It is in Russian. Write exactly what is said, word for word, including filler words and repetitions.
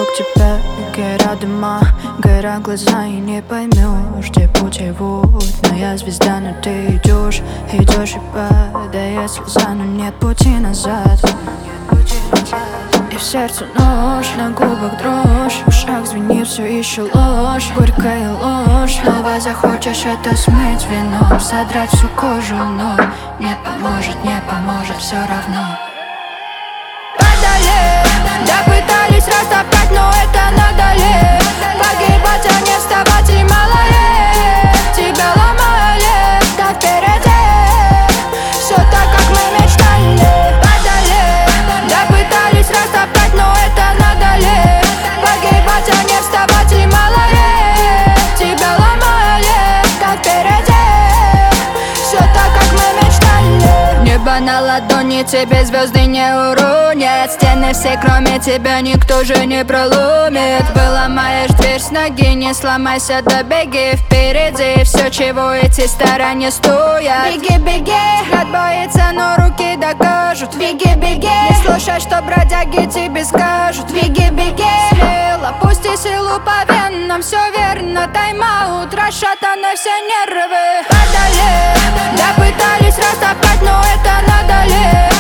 к тебе, бегай рядом, а горят глаза и не поймешь, где путь его. Моя звезда, но ты идешь, идешь и падает слеза, но нет пути назад. И в сердце нож, на губах дрожь, в ушах звенит все еще ложь, горькая ложь. Снова захочешь это смыть вином, содрать всю кожу, но не поможет, не поможет все равно. Падали, да пытались растоптать, но это надо ли? Погибать, а не вставать, и мало ли тебя ломали, да впереди все так, как мы мечтали. Падали, да пытались растоптать, но это надо ли? Погибать, а не вставать, и мало ли тебя ломали, да впереди все так, как мы мечтали. Небо на ладони, тебе звезды не уронят. Стены все, кроме тебя, никто же не проломит. Выломаешь дверь с ноги, не сломайся, да беги впереди. Все, чего эти старания стоят. Беги, беги, взгляд боится, но руки докажут. Беги, беги, не слушай, что бродяги тебе скажут. Беги, беги, смело, пусти силу по венам. Все верно, тайм-аут, расшатаны все нервы. Падали, да пытались растоптать, но это надо ли?